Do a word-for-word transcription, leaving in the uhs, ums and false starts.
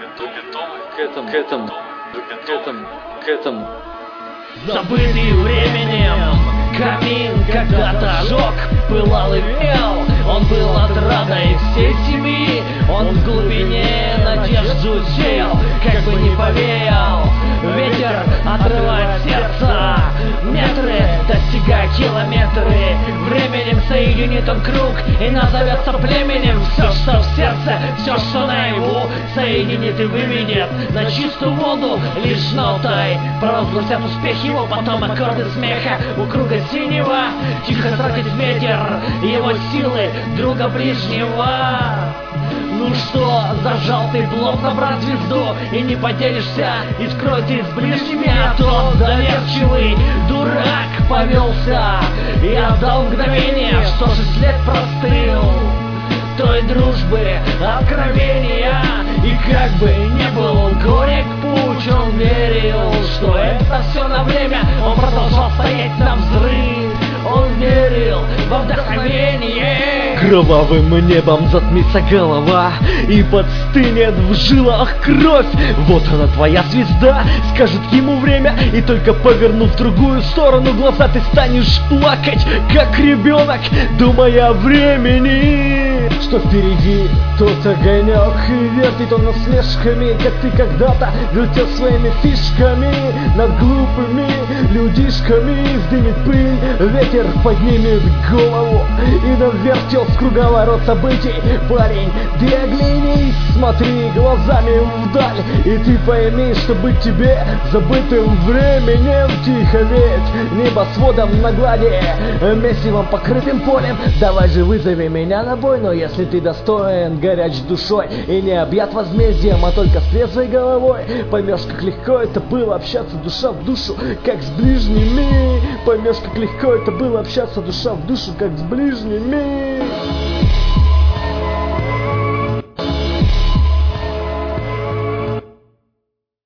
к этому, к этому, к этому, к этому. Забытый временем камин когда-то ожег, пылал и пел. Он был отрадой всей семьи, он в глубине надежду сеял. Как бы не повеял ветер, отрывает сердце, метры достигая километры. Временем соединит он круг и назовется племенем. Все, что в сердце, все, что наяву, соединит и выведет на чистую воду лишь нотой. Провозгласят успех его, потом аккорды смеха у круга синего. Тихо тратит ветер его силы друга ближнего. Ну что, зажал ты плотно, брат, звезду, и не поделишься искрой ты с ближними, а тот доверчивый дурак повелся и отдал мгновение, что же след простыл той дружбы, откровения. И как бы не был горек путь, он верил, что это все на время. Он продолжал стоять на взрыв, он верил во вдохновение. Кровавым небом затмится голова и подстынет в жилах кровь. Вот она твоя звезда, скажет ему время, и только повернув в другую сторону глаза, ты станешь плакать, как ребенок, думая о времени. Что впереди тот огонек, и вертит он насмешками, как ты когда-то вертел своими фишками над глупыми людишками. Сдымет пыль, ветер поднимет голову и навертел в круговорот событий. Парень, ты оглянись, смотри глазами вдаль, и ты пойми, что быть тебе забытым временем. Тихо ведь небосводом на глади, месивом покрытым полем. Давай же вызови меня на бой, но если ты достоин, горяч душой и не объят возмездием, а только с трезвой головой, поймешь, как легко это было общаться душа в душу, как с ближними. Поймешь, как легко это было общаться душа в душу, как с ближними.